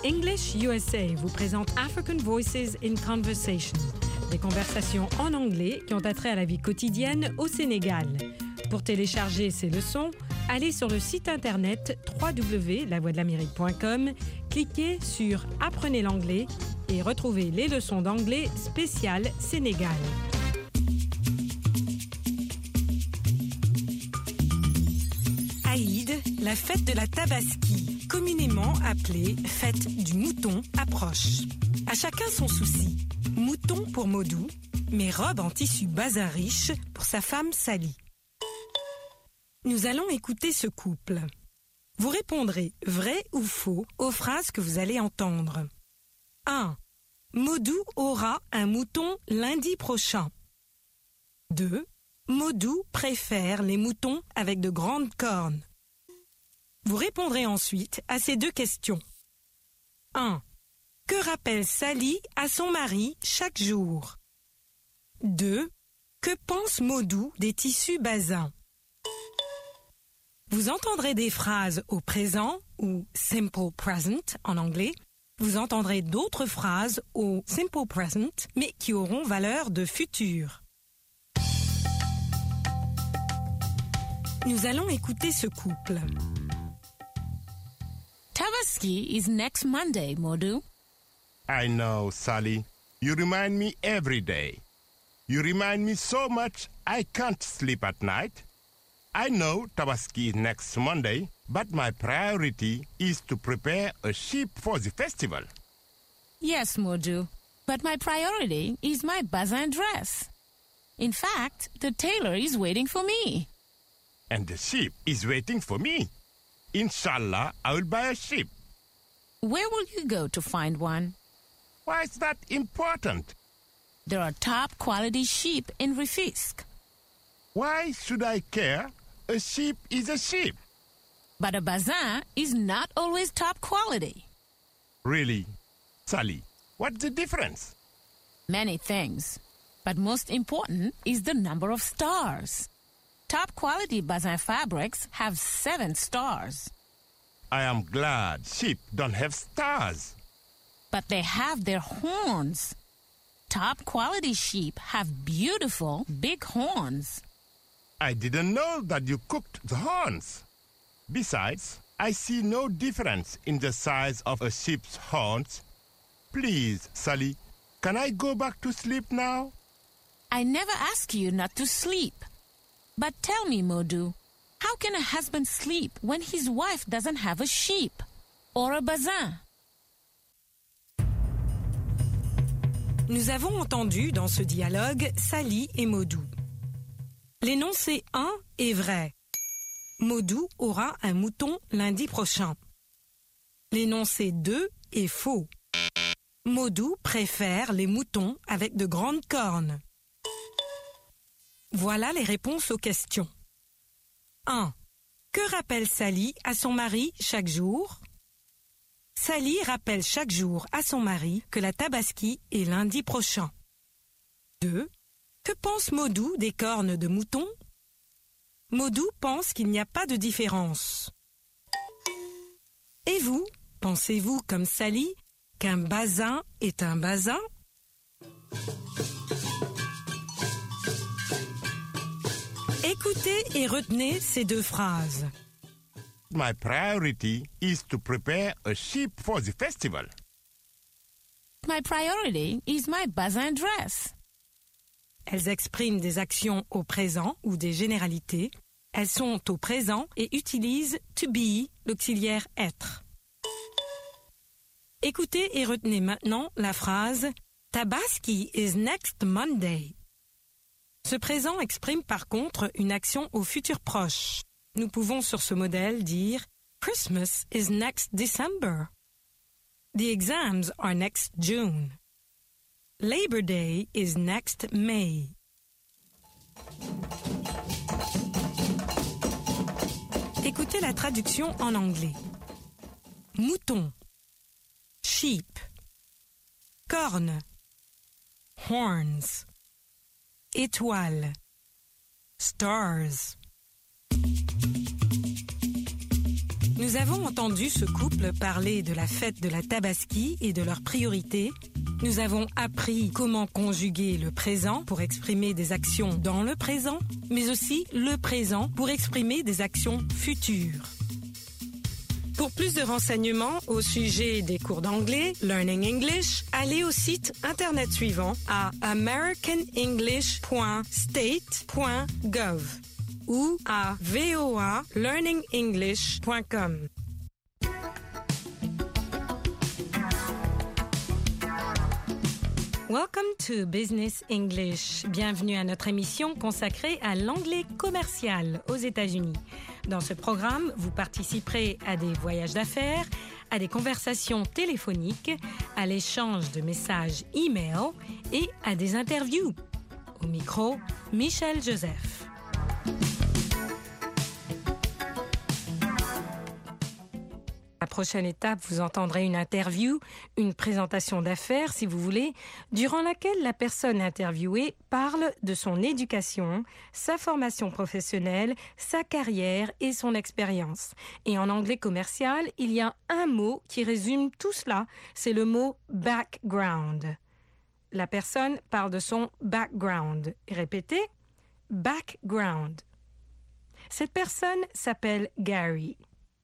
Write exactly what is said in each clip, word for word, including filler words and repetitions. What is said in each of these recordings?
English U S A vous présente African Voices in Conversation, des conversations en anglais qui ont attrait à la vie quotidienne au Sénégal. Pour télécharger ces leçons, allez sur le site internet w w w point la voix de l'amérique point com, cliquez sur « Apprenez l'anglais » et retrouvez les leçons d'anglais spéciales Sénégal. Aïd, la fête de la Tabaski, communément appelée fête du mouton, approche. À chacun son souci. Mouton pour Modou, mais robe en tissu bazin riche pour sa femme Sally. Nous allons écouter ce couple. Vous répondrez vrai ou faux aux phrases que vous allez entendre. un. Modou aura un mouton lundi prochain. deux. Modou préfère les moutons avec de grandes cornes. Vous répondrez ensuite à ces deux questions. un. Que rappelle Sally à son mari chaque jour? deux. Que pense Modou des tissus bazins? Vous entendrez des phrases au présent ou simple present en anglais. Vous entendrez d'autres phrases au simple present mais qui auront valeur de futur. Nous allons écouter ce couple. Tabaski is next Monday, Modou. I know, Sally. You remind me every day. You remind me so much I can't sleep at night. I know Tabaski is next Monday, but my priority is to prepare a sheep for the festival. Yes, Modou, but my priority is my bazin dress. In fact, the tailor is waiting for me. And the sheep is waiting for me. Inshallah, I will buy a sheep. Where will you go to find one? Why is that important? There are top quality sheep in Rufisque. Why should I care? A sheep is a sheep. But a bazin is not always top quality. Really? Sally, what's the difference? Many things. But most important is the number of stars. Top quality bazin fabrics have seven stars. I am glad sheep don't have stars. But they have their horns. Top quality sheep have beautiful big horns. I didn't know that you cooked the horns. Besides, I see no difference in the size of a sheep's horns. Please, Sally, can I go back to sleep now? I never ask you not to sleep. But tell me, Modou, how can a husband sleep when his wife doesn't have a sheep or a bazin? Nous avons entendu dans ce dialogue Sally et Modou. L'énoncé un est vrai. Modou aura un mouton lundi prochain. L'énoncé deux est faux. Modou préfère les moutons avec de grandes cornes. Voilà les réponses aux questions. un. Que rappelle Sally à son mari chaque jour? Sally rappelle chaque jour à son mari que la Tabaski est lundi prochain. deux. Que pense Modou des cornes de mouton? Modou pense qu'il n'y a pas de différence. Et vous, pensez-vous comme Sally qu'un bazin est un bazin? Écoutez et retenez ces deux phrases. My priority is to prepare a sheep for the festival. My priority is my bazin dress. Elles expriment des actions au présent ou des généralités. Elles sont au présent et utilisent to be, l'auxiliaire être. Écoutez et retenez maintenant la phrase Tabaski is next Monday. Ce présent exprime par contre une action au futur proche. Nous pouvons sur ce modèle dire Christmas is next December. The exams are next June. Labor Day is next May. Écoutez la traduction en anglais. Mouton, sheep, corne, horns, étoile, stars. Nous avons entendu ce couple parler de la fête de la Tabaski et de leurs priorités. Nous avons appris comment conjuguer le présent pour exprimer des actions dans le présent, mais aussi le présent pour exprimer des actions futures. Pour plus de renseignements au sujet des cours d'anglais, Learning English, allez au site internet suivant à american english point state point gov ou à v o a learning english point com. Welcome to Business English. Bienvenue à notre émission consacrée à l'anglais commercial aux États-Unis. Dans ce programme, vous participerez à des voyages d'affaires, à des conversations téléphoniques, à l'échange de messages e-mail et à des interviews. Au micro, Michel Joseph. La prochaine étape, vous entendrez une interview, une présentation d'affaires, si vous voulez, durant laquelle la personne interviewée parle de son éducation, sa formation professionnelle, sa carrière et son expérience. Et en anglais commercial, il y a un mot qui résume tout cela, c'est le mot « background ». La personne parle de son « background ». Répétez, « background ». Cette personne s'appelle Gary.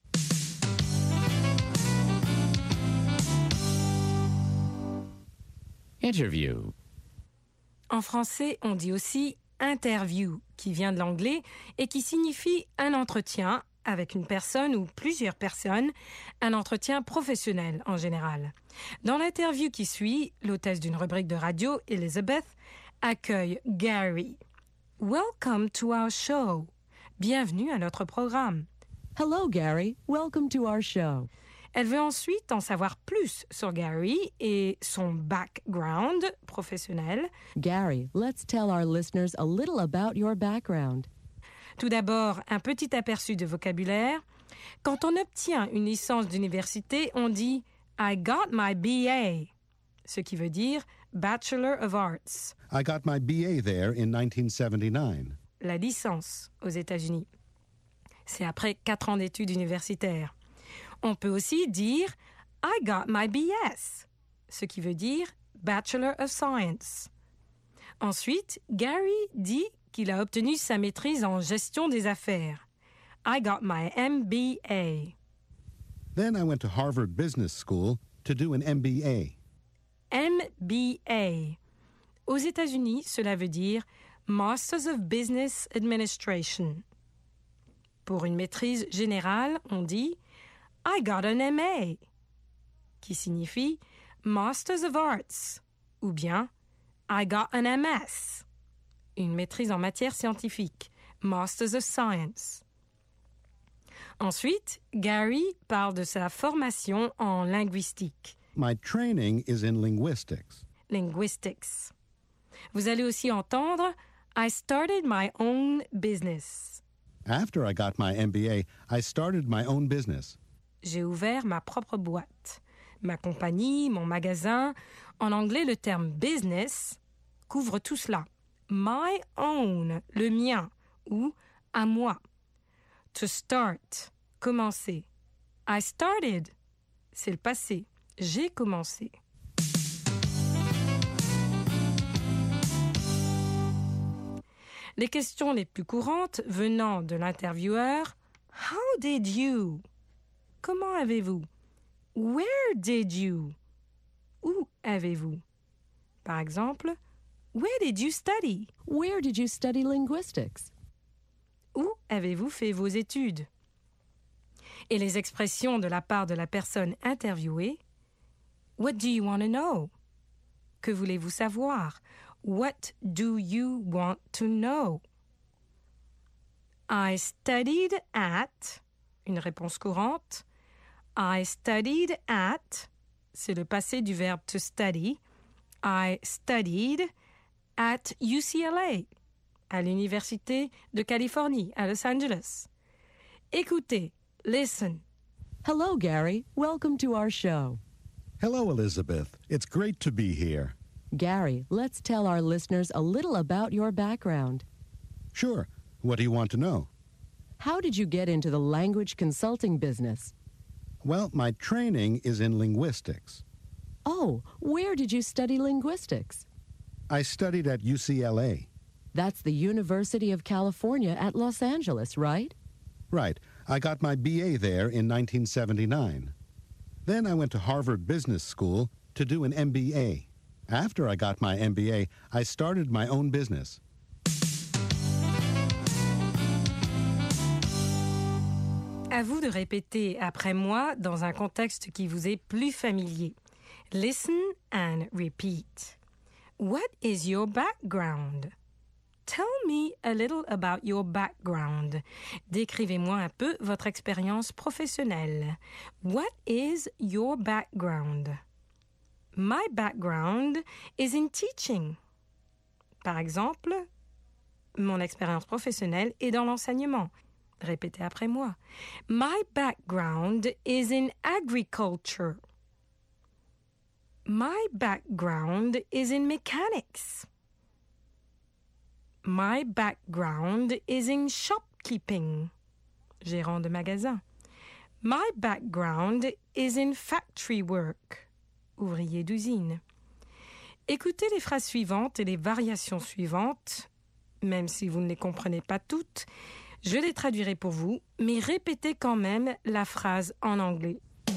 Interview. En français, on dit aussi « interview » qui vient de l'anglais et qui signifie un entretien avec une personne ou plusieurs personnes, un entretien professionnel en général. Dans l'interview qui suit, l'hôtesse d'une rubrique de radio, Elizabeth, accueille Gary. « Welcome to our show ». Bienvenue à notre programme. Hello, Gary. Welcome to our show. Elle veut ensuite en savoir plus sur Gary et son background professionnel. Gary, let's tell our listeners a little about your background. Tout d'abord, un petit aperçu de vocabulaire. Quand on obtient une licence d'université, on dit « I got my B A », ce qui veut dire « Bachelor of Arts ». I got my B A there in nineteen seventy-nine. La licence aux États-Unis. C'est après quatre ans d'études universitaires. On peut aussi dire « I got my B S », ce qui veut dire « Bachelor of Science ». Ensuite, Gary dit qu'il a obtenu sa maîtrise en gestion des affaires. « I got my M B A ». Then I went to Harvard Business School to do an M B A. M B A. Aux États-Unis, cela veut dire « Masters of Business Administration ». Pour une maîtrise générale, on dit « I got an M A », qui signifie Masters of Arts, ou bien I got an M S, une maîtrise en matière scientifique, Masters of Science. Ensuite, Gary parle de sa formation en linguistique. My training is in linguistics. Linguistics. Vous allez aussi entendre I started my own business. After I got my M B A, I started my own business. J'ai ouvert ma propre boîte, ma compagnie, mon magasin. En anglais, le terme « business » couvre tout cela. « My own », le mien, ou « à moi ». « To start », commencer. « I started », c'est le passé. J'ai commencé. Les questions les plus courantes venant de l'intervieweur « How did you ?» Comment avez-vous? Where did you? Où avez-vous? Par exemple, where did you study? Where did you study linguistics? Où avez-vous fait vos études? Et les expressions de la part de la personne interviewée. What do you want to know? Que voulez-vous savoir? What do you want to know? I studied at, une réponse courante. I studied at, c'est le passé du verbe to study. I studied at U C L A, à l'Université de Californie, à Los Angeles. Écoutez, listen. Hello, Gary. Welcome to our show. Hello, Elizabeth. It's great to be here. Gary, let's tell our listeners a little about your background. Sure. What do you want to know? How did you get into the language consulting business? Well, my training is in linguistics. Oh, where did you study linguistics? I studied at U C L A. That's the University of California at Los Angeles, right? Right. I got my B A there in nineteen seventy-nine. Then I went to Harvard Business School to do an M B A. After I got my M B A, I started my own business. À vous de répéter après moi dans un contexte qui vous est plus familier. Listen and repeat. What is your background? Tell me a little about your background. Décrivez-moi un peu votre expérience professionnelle. What is your background? My background is in teaching. Par exemple, mon expérience professionnelle est dans l'enseignement. Répétez après moi. My background is in agriculture. My background is in mechanics. My background is in shopkeeping. Gérant de magasin. My background is in factory work. Ouvrier d'usine. Écoutez les phrases suivantes et les variations suivantes, même si vous ne les comprenez pas toutes. Je les traduirai pour vous, mais répétez quand même la phrase en anglais.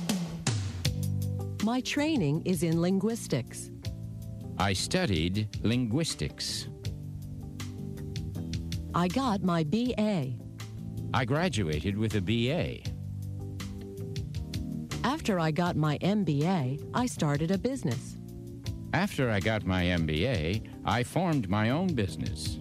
My training is in linguistics. I studied linguistics. I got my B A. I graduated with a B A. After I got my M B A, I started a business. After I got my M B A, I formed my own business.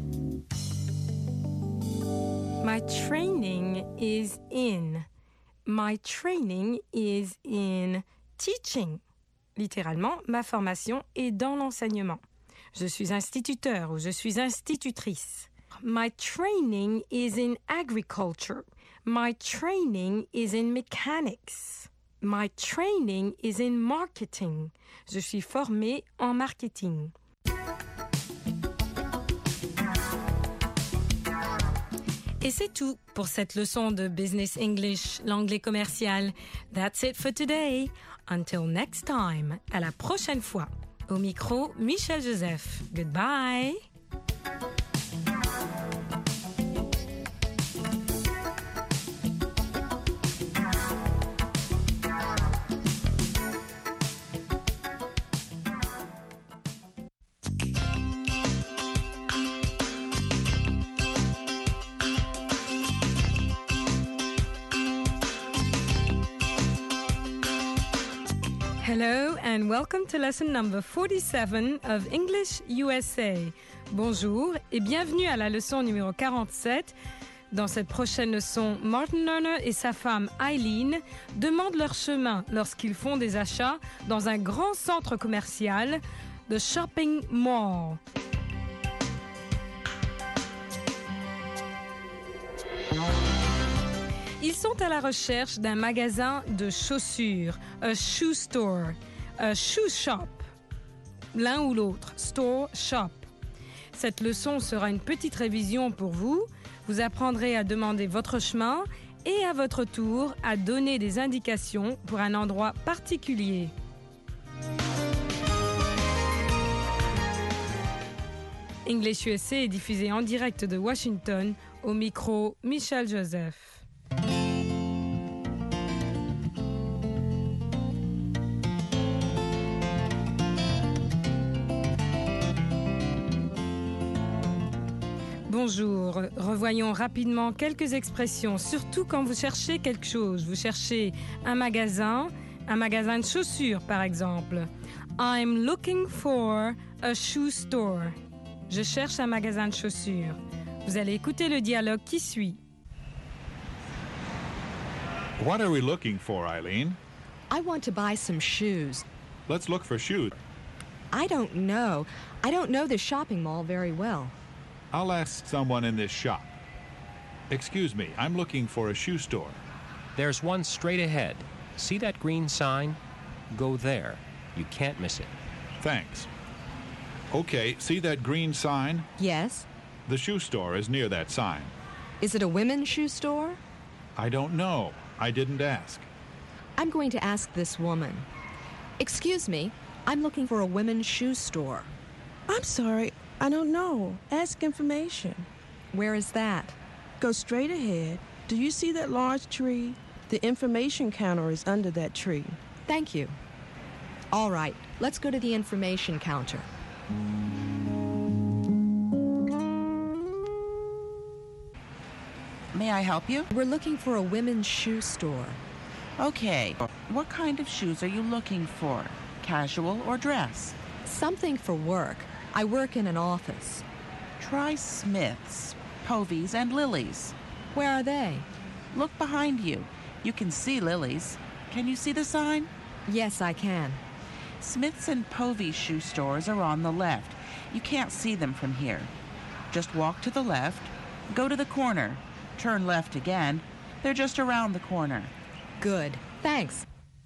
My training is in. My training is in teaching. Littéralement, ma formation est dans l'enseignement. Je suis instituteur ou je suis institutrice. My training is in agriculture. My training is in mechanics. My training is in marketing. Je suis formée en marketing. Et c'est tout pour cette leçon de Business English, l'anglais commercial. That's it for today. Until next time. À la prochaine fois. Au micro, Michel Joseph. Goodbye. Hello and welcome to lesson number forty-seven of English U S A. Bonjour et bienvenue à la leçon numéro quarante-sept. Dans cette prochaine leçon, Martin Lerner et sa femme Eileen demandent leur chemin lorsqu'ils font des achats dans un grand centre commercial, the shopping mall. Ils sont à la recherche d'un magasin de chaussures, a shoe store, a shoe shop, l'un ou l'autre, store, shop. Cette leçon sera une petite révision pour vous. Vous apprendrez à demander votre chemin et à votre tour à donner des indications pour un endroit particulier. English U S A est diffusé en direct de Washington, au micro Michel Joseph. Bonjour, revoyons rapidement quelques expressions, surtout quand vous cherchez quelque chose. Vous cherchez un magasin, un magasin de chaussures par exemple. I'm looking for a shoe store. Je cherche un magasin de chaussures. Vous allez écouter le dialogue qui suit. What are we looking for, Eileen? I want to buy some shoes. Let's look for shoes. I don't know. I don't know the shopping mall very well. I'll ask someone in this shop. Excuse me, I'm looking for a shoe store. There's one straight ahead. See that green sign? Go there. You can't miss it. Thanks. Okay, see that green sign? Yes. The shoe store is near that sign. Is it a women's shoe store? I don't know. I didn't ask. I'm going to ask this woman. Excuse me, I'm looking for a women's shoe store. I'm sorry, I don't know. Ask information. Where is that? Go straight ahead. Do you see that large tree? The information counter is under that tree. Thank you. All right, let's go to the information counter. May I help you? We're looking for a women's shoe store. Okay. What kind of shoes are you looking for? Casual or dress? Something for work. I work in an office. Try Smith's, Povey's, and Lily's. Where are they? Look behind you. You can see Lily's. Can you see the sign? Yes, I can. Smith's and Povey's shoe stores are on the left. You can't see them from here. Just walk to the left, go to the corner, turn left again. They're just around the corner. Good. Thanks.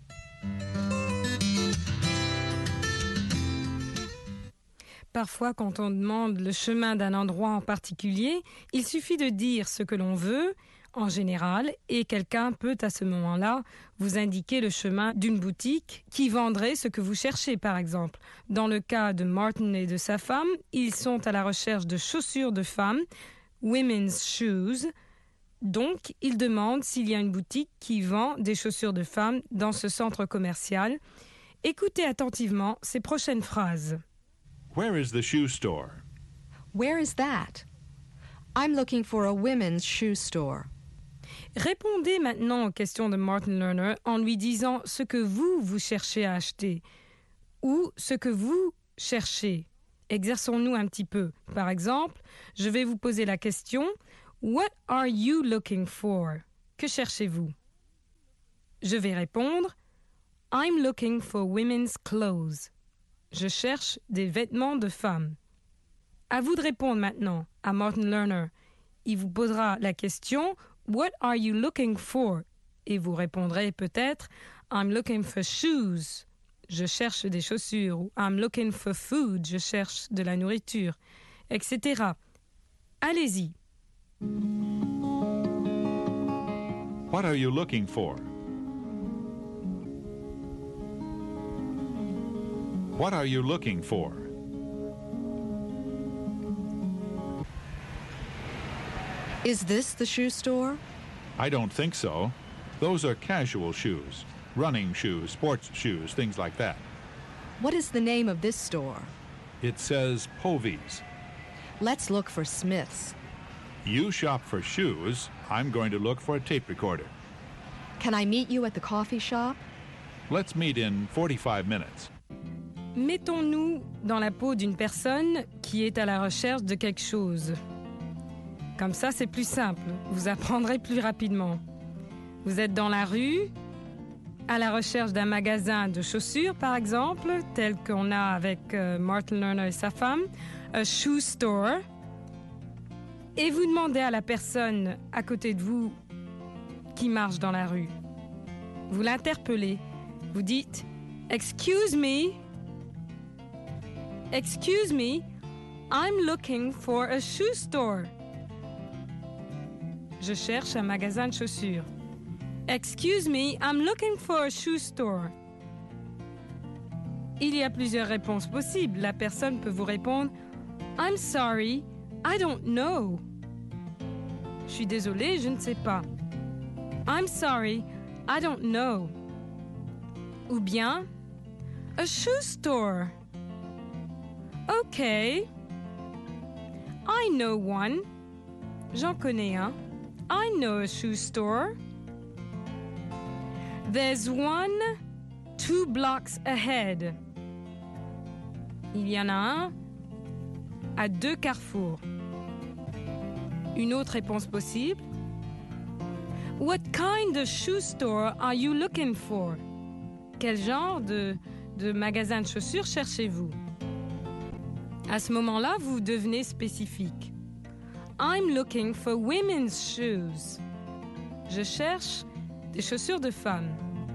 Parfois, quand on demande le chemin d'un endroit en particulier, il suffit de dire ce que l'on veut, en général, et quelqu'un peut à ce moment-là vous indiquer le chemin d'une boutique qui vendrait ce que vous cherchez, par exemple. Dans le cas de Martin et de sa femme, ils sont à la recherche de chaussures de femmes, women's shoes. Donc, ils demandent s'il y a une boutique qui vend des chaussures de femmes dans ce centre commercial. Écoutez attentivement ces prochaines phrases. Where is the shoe store? Where is that? I'm looking for a women's shoe store. Répondez maintenant aux questions de Martin Lerner en lui disant ce que vous, vous cherchez à acheter ou ce que vous cherchez. Exerçons-nous un petit peu. Par exemple, je vais vous poser la question « What are you looking for ?» Que cherchez-vous? Je vais répondre « I'm looking for women's clothes » Je cherche des vêtements de femmes. À vous de répondre maintenant à Martin Lerner. Il vous posera la question « What are you looking for ?» Et vous répondrez peut-être « I'm looking for shoes » Je cherche des chaussures. Ou « I'm looking for food » Je cherche de la nourriture, et cetera. Allez-y. What are you looking for? What are you looking for? Is this the shoe store? I don't think so. Those are casual shoes. Running shoes, sports shoes, things like that. What is the name of this store? It says Povey's. Let's look for Smith's. You shop for shoes. I'm going to look for a tape recorder. Can I meet you at the coffee shop? Let's meet in forty-five minutes. Mettons-nous dans la peau d'une personne qui est à la recherche de quelque chose. Comme ça, c'est plus simple. Vous apprendrez plus rapidement. Vous êtes dans la rue, à la recherche d'un magasin de chaussures, par exemple, tel qu'on a avec euh, Martin Lerner et sa femme, a shoe store, et vous demandez à la personne à côté de vous qui marche dans la rue. Vous l'interpellez. Vous dites « Excuse me ». Excuse me, I'm looking for a shoe store. Je cherche un magasin de chaussures. Excuse me, I'm looking for a shoe store. Il y a plusieurs réponses possibles. La personne peut vous répondre I'm sorry, I don't know. Je suis désolée, je ne sais pas. I'm sorry, I don't know. Ou bien a shoe store. Okay. I know one. J'en connais un. I know a shoe store. There's one two blocks ahead. Il y en a un à deux carrefours. Une autre réponse possible. What kind of shoe store are you looking for? Quel genre de, de magasin de chaussures cherchez-vous? À ce moment-là, vous devenez spécifique. I'm looking for women's shoes. Je cherche des chaussures de femmes.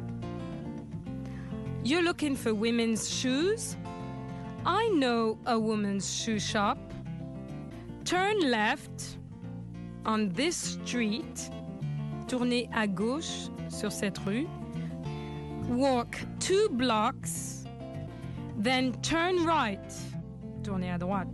You're looking for women's shoes? I know a woman's shoe shop. Turn left. on this street. Tournez à gauche sur cette rue. Walk two blocks, then turn right. Tournez à droite.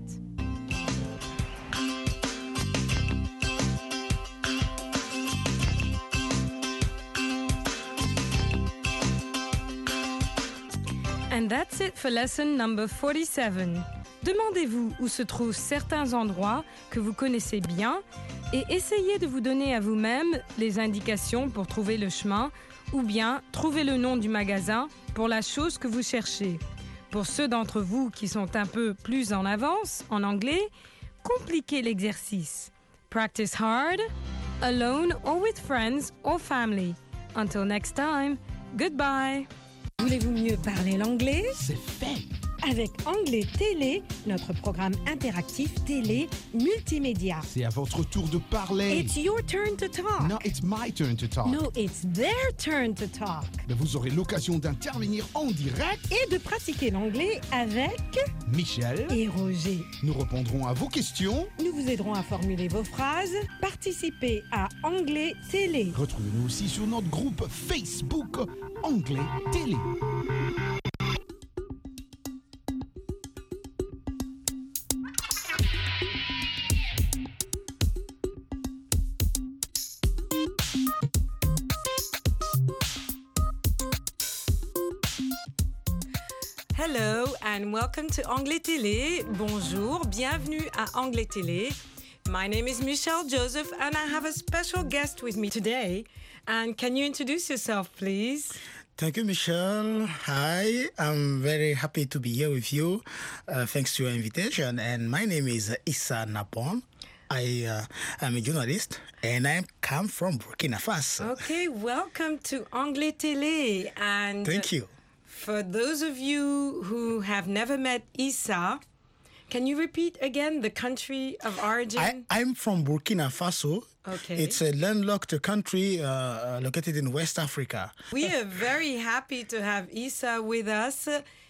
And that's it for lesson number forty-seven. Demandez-vous où se trouvent certains endroits que vous connaissez bien et essayez de vous donner à vous-même les indications pour trouver le chemin ou bien trouver le nom du magasin pour la chose que vous cherchez. Pour ceux d'entre vous qui sont un peu plus en avance en anglais, compliquez l'exercice. Practice hard, alone or with friends or family. Until next time, goodbye. Voulez-vous mieux parler l'anglais? C'est fait! Avec Anglais Télé, notre programme interactif télé multimédia. C'est à votre tour de parler. It's your turn to talk. No, it's my turn to talk. No, it's their turn to talk. Mais vous aurez l'occasion d'intervenir en direct et de pratiquer l'anglais avec Michel et Roger. Nous répondrons à vos questions. Nous vous aiderons à formuler vos phrases. Participez à Anglais Télé. Retrouvez-nous aussi sur notre groupe Facebook Anglais Télé. Hello and welcome to Anglais Télé. Bonjour, bienvenue à Anglais Télé. My name is Michelle Joseph and I have a special guest with me today. And can you introduce yourself, please? Thank you, Michelle. Hi, I'm very happy to be here with you. Uh, thanks to your invitation. And my name is Issa Napon. I uh, am a journalist and I come from Burkina Faso. Okay, welcome to Anglais Télé. And thank you. For those of you who have never met Issa, can you repeat again the country of origin? I, I'm from Burkina Faso. Okay. It's a landlocked country uh, located in West Africa. We are very happy to have Issa with us.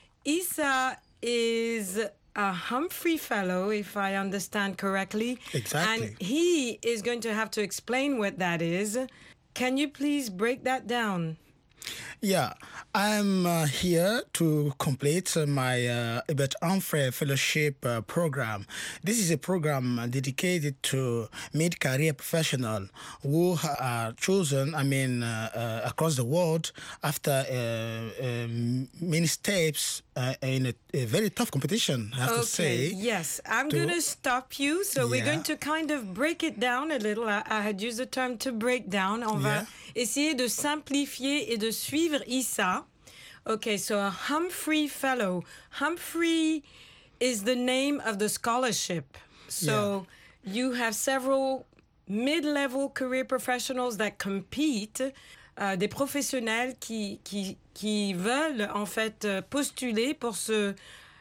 Issa is a Humphrey Fellow, if I understand correctly. Exactly. And he is going to have to explain what that is. Can you please break that down? Yeah, I'm uh, here to complete uh, my uh, Ebert Humphrey Fellowship uh, program. This is a program dedicated to mid-career professionals who are chosen, I mean, uh, uh, across the world after uh, uh, many steps uh, in a, a very tough competition, I have okay, to say. Yes, I'm to, going to stop you. So yeah. we're going to kind of break it down a little. I, I had used the term to break down. On yeah. va essayer de simplifier et de suivre Issa. Okay, so a Humphrey Fellow. Humphrey is the name of the scholarship. So yeah. you have several mid-level career professionals that compete, uh, des professionnels qui, qui, qui veulent en fait postuler pour ce,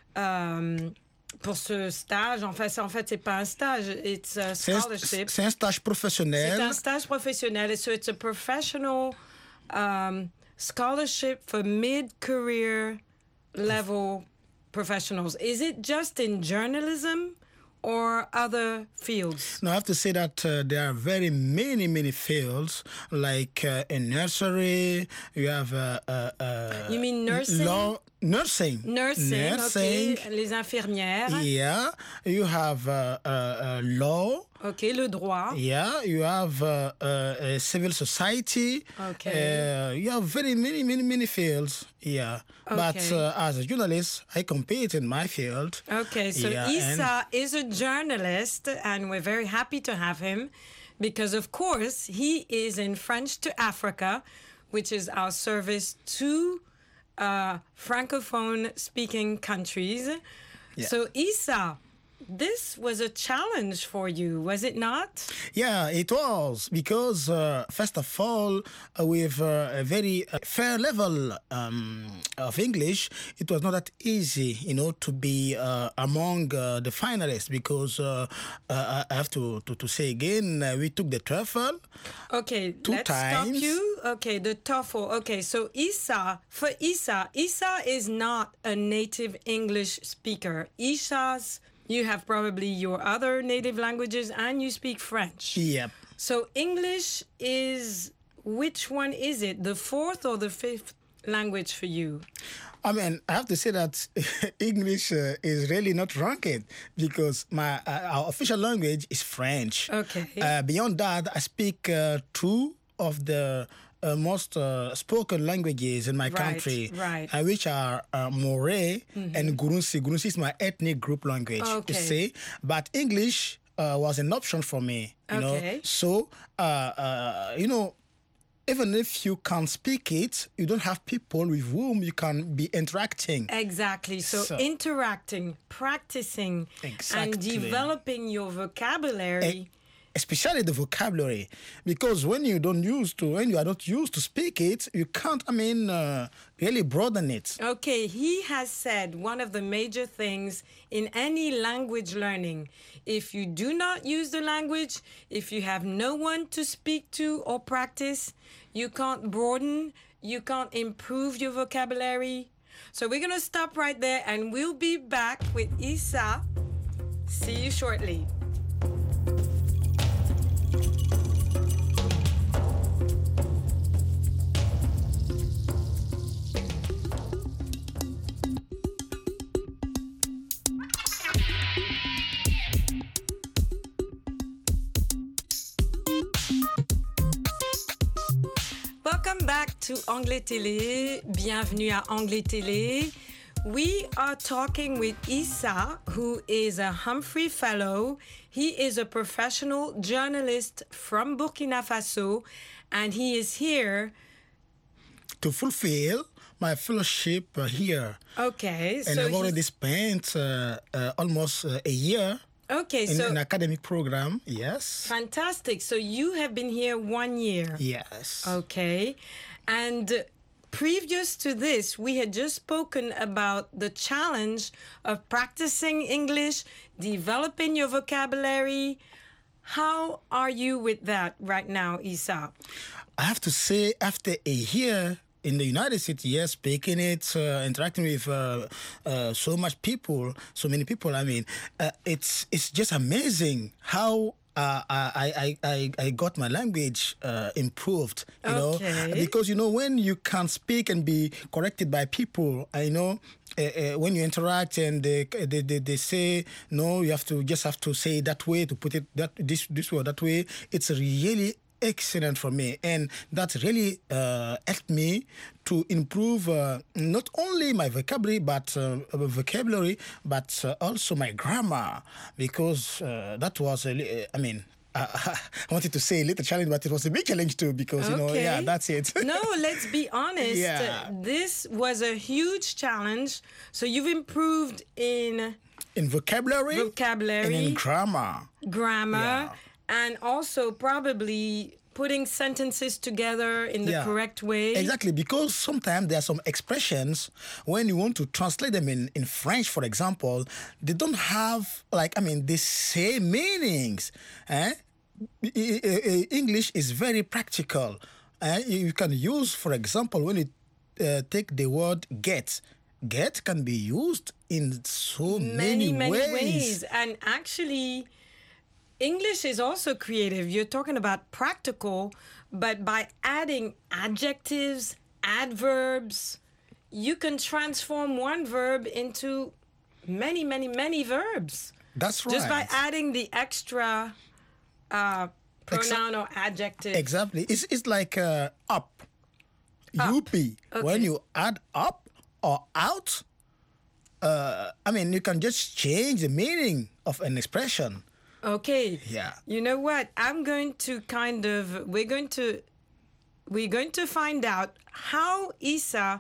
um, pour ce stage. En fait, en fait, c'est pas un stage, it's a scholarship. C'est un stage professionnel. C'est un stage professionnel. So it's a professional um, scholarship for mid-career level professionals. Is it just in journalism or other fields? No, I have to say that uh, there are very many, many fields, like uh, in nursery, you have... Uh, uh, uh, you mean nursing? Law, nursing. Nursing, nursing. Okay. Les infirmières. Yeah, you have uh, uh, uh, law. Okay, le droit. Yeah, you have uh, uh, civil society. Okay. Uh, you have very many, many, many fields. Yeah. Okay. But uh, as a journalist, I compete in my field. Okay, so yeah, Issa is a journalist, and we're very happy to have him because, of course, he is in French to Africa, which is our service to uh, Francophone-speaking countries. Yeah. So, Issa, this was a challenge for you, was it not? Yeah, it was, because uh, first of all, uh, with uh, a very uh, fair level um, of English, it was not that easy, you know, to be uh, among uh, the finalists, because uh, uh, I have to, to, to say again, uh, we took the TOEFL. Okay, two let's times. stop you. Okay, the TOEFL. Okay, so Issa, for Issa, Issa is not a native English speaker. Issa's You have probably your other native languages and you speak French. Yep. So English is, which one is it? The fourth or the fifth language for you? I mean, I have to say that English uh, is really not ranked because my uh, our official language is French. Okay. Uh, beyond that, I speak uh, two of the uh, most uh, spoken languages in my Right, country, right. Uh, which are uh, Moray Mhm. and Gurunsi. Gurunsi is my ethnic group language, Okay. you see. But English uh, was an option for me, you Okay. know. So, uh, uh, you know, even if you can't speak it, you don't have people with whom you can be interacting. Exactly. So, So- interacting, practicing, and Exactly. developing your vocabulary. Especially the vocabulary, because when you don't use to, when you are not used to speak it, you can't. I mean, uh, really broaden it. Okay, he has said one of the major things in any language learning. If you do not use the language, if you have no one to speak to or practice, you can't broaden, you can't improve your vocabulary. So we're going to stop right there and we'll be back with Isa. See you shortly. Welcome back to Anglais Télé. Bienvenue à Anglais Télé. We are talking with Isa, who is a Humphrey Fellow. He is a professional journalist from Burkina Faso, and he is here To fulfill my fellowship uh, here. Okay, And so I've already he's- spent uh, uh, almost uh, a year Okay, in so an academic program. Yes. fantastic. So you have been here one year. Yes. Okay. And previous to this, we had just spoken about the challenge of practicing English, developing your vocabulary. How are you with that right now, Isa? I have to say, after a year in the United States, yes, speaking it, uh, interacting with uh, uh, so much people, so many people, I mean, uh, it's it's just amazing how uh, I, I, I, I got my language uh, improved, you Okay. know, because, you know, when you can speak and be corrected by people, I know, uh, uh, when you interact and they, they, they, they say, no, you have to just have to say it that way, to put it that this, this way or that way, it's really excellent for me, and that really uh, helped me to improve uh, not only my vocabulary but uh, vocabulary but uh, also my grammar, because uh, that was a li- I mean uh, I wanted to say a little challenge, but it was a big challenge too, because you know, Okay. yeah, that's it. No, let's be honest. Yeah. This was a huge challenge. So you've improved in in vocabulary, vocabulary, and in grammar. grammar, and also probably putting sentences together in the Yeah. correct way. Exactly, because sometimes there are some expressions, when you want to translate them in, in French, for example, they don't have, like, I mean, the same meanings. Eh? I- I- I- English is very practical. Eh? You can use, for example, when you uh, take the word get, get can be used in so many, many, many ways. ways. And actually, English is also creative. You're talking about practical, but by adding adjectives, adverbs, you can transform one verb into many, many, many verbs. That's right. Just by adding the extra uh, pronoun or adjective. Exactly. It's, it's like uh, up. Up. Up. When you add up or out, uh, I mean, you can just change the meaning of an expression. Okay. Yeah. You know what? I'm going to kind of we're going to we're going to find out how Isa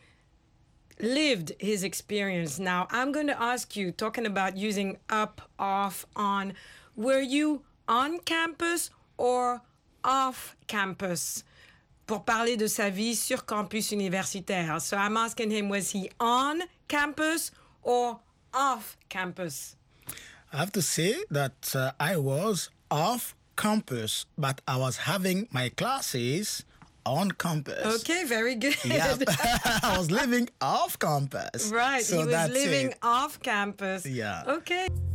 lived his experience. Now, I'm going to ask you, talking about using up, off, on, were you on campus or off campus? Pour parler de sa vie sur campus universitaire. So I'm asking him, was he on campus or off campus? I have to say that uh, I was off campus, but I was having my classes on campus. Okay, very good. Yeah, I was living off campus. Right, So he was that's living it. off campus. Yeah. Okay.